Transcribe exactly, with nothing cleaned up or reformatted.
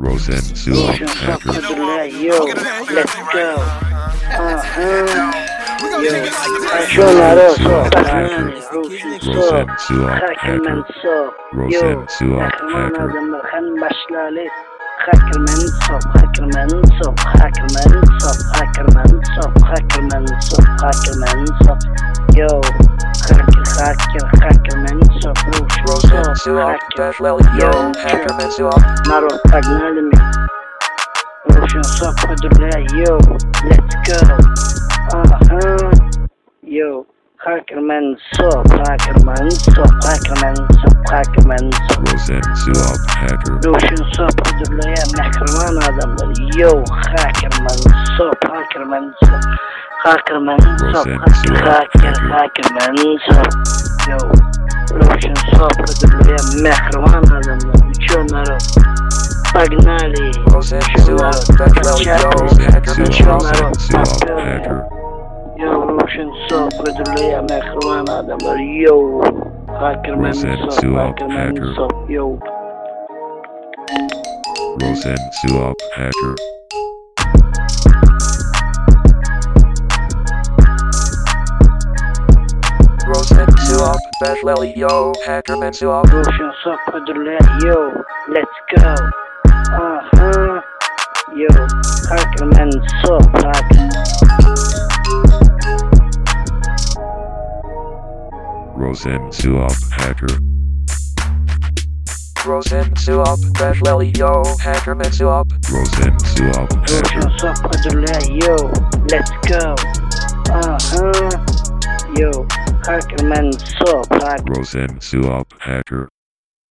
Rosen Suop Hacker. Yo, let's go. Uh-huh. Yo, Jonaroso, Rosen Suop Hacker. Rosen Suop Hacker. Hacker Mansop, Hacker Mansop, Hacker Mansop, Hacker Mansop, Hacker Mansop, Hacker Mansop, yo, Hacker, Hacker, Hacker Mansop, Rosen Suop, yo, Hacker Mansop. Народ, погнали мы. Рушин Соп, yo, let's go. Ага, yo. Hacker Mansop, Hacker Mansop, Hacker Mansop, Hacker Mansop. Rosen Suop Hacker. Roshan Sob Kudurlaya Mehriman adamlar. Yo, Hacker Mansop, Hacker Mansop, Hacker Mansop, Hacker, Hacker Mansop. Yo, Roshan Sob Kudurlaya Mehriman adamlar. Чё, народ? Погнали! Rosen Suop, yo, Hacker Mansop. Yo, Roshan Sob Kudurlaya Mehriman adamlar. Yo, Hacker Mansop, Hacker Mansop. Yo. Rosen Suop Hacker. Rosen Suop, yo, Hacker Mansop. Roshan Sob yo, let's go. Uh-huh. Yo, Hacker Mansop, Hacker. Rosen Suop Hacker. Rosen Suop, yo, Hacker Mansop. Rosen Suop Hacker. Roshan Sob yo, let's go. Uh-huh. Yo, Hacker Mansop, Hacker. Rosen Suop Hacker.